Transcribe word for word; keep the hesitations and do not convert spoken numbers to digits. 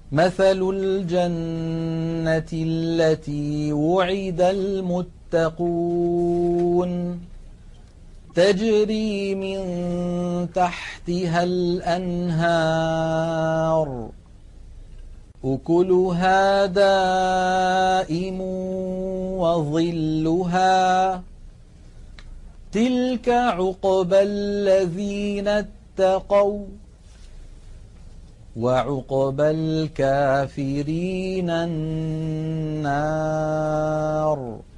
مثل الجنة التي وعد المتقون تجري من تحتها الأنهار أكلها دائم وظلها تلك عقبى الذين اتقوا وعقبى الكافرين النار.